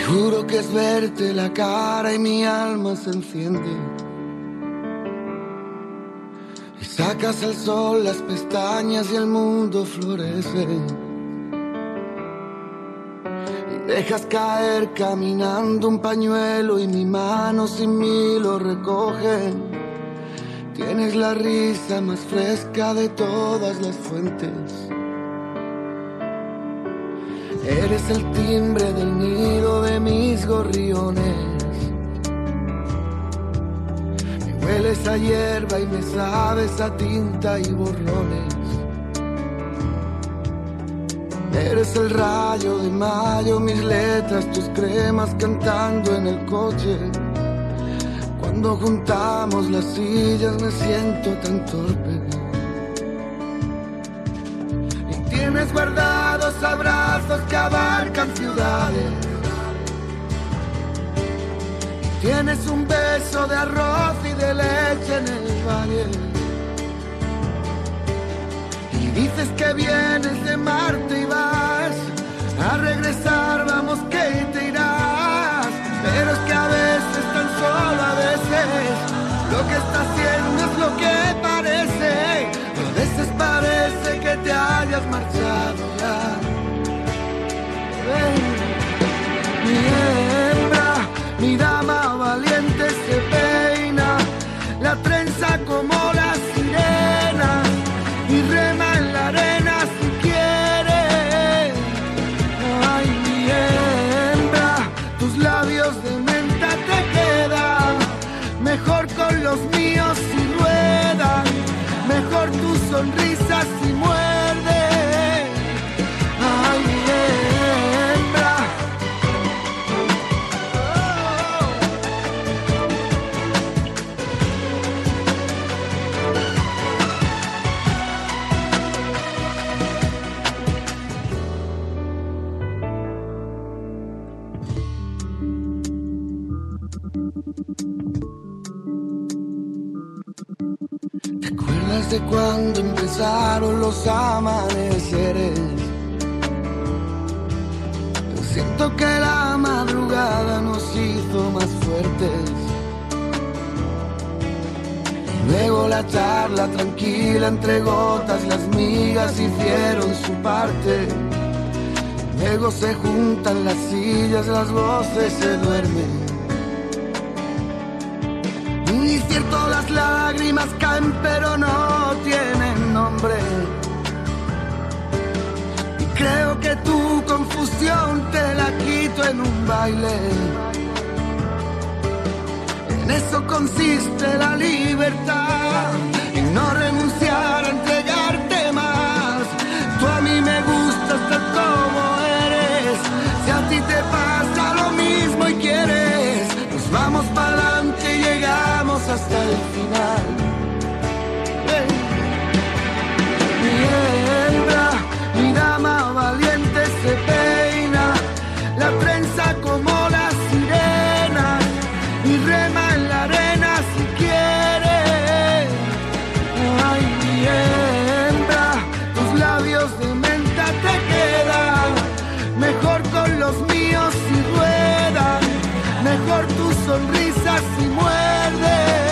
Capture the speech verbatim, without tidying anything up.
Juro que es verte la cara y mi alma se enciende. Y sacas al sol las pestañas y el mundo florece. Y dejas caer caminando un pañuelo y mi mano sin mí lo recoge. Tienes la risa más fresca de todas las fuentes. Eres el timbre del nido de mis gorriones. Me hueles a hierba y me sabes a tinta y borrones. Eres el rayo de mayo, mis letras, tus cremas cantando en el coche. Cuando juntamos las sillas me siento tan torpe. Tienes guardados abrazos que abarcan ciudades. Tienes un beso de arroz y de leche en el valle. Y dices que vienes de Marte y vas a regresar, vamos que te irás. Pero es que a veces, tan solo a veces, lo que estás haciendo es lo que parece. A veces parece que te hayas marchado ya. Ven, mi hembra, mi dama valiente se peina, la trenza como la sirena y rema en la arena si quiere. Ay, mi hembra, tus labios de menta te quedan mejor con los míos si ruedan. Mejor tu sonrisa si muerde. Ay, hembra. ¿Te acuerdas de cuando empezaron los amaneceres? Yo siento que la madrugada nos hizo más fuertes. Y luego la charla tranquila entre gotas, las migas hicieron su parte. Luego se juntan las sillas, las voces se duermen. Y cierto, las lágrimas caen pero no tienen nombre. Y creo que tu confusión te la quito en un baile. En eso consiste la libertad, en no renunciar a entregarte más. Tú a mí me gustas tal como eres. Si a ti te pasa lo mismo y quieres, nos vamos para adelante y llegamos hasta el final. Hey. Mi hembra, mi dama valiente se peina, la trenza como la sirena y rema en la arena si quiere. Ay, mi hembra, tus labios de menta te quedan mejor con los míos si ruedan. Mejor tu sonrisa si muerde.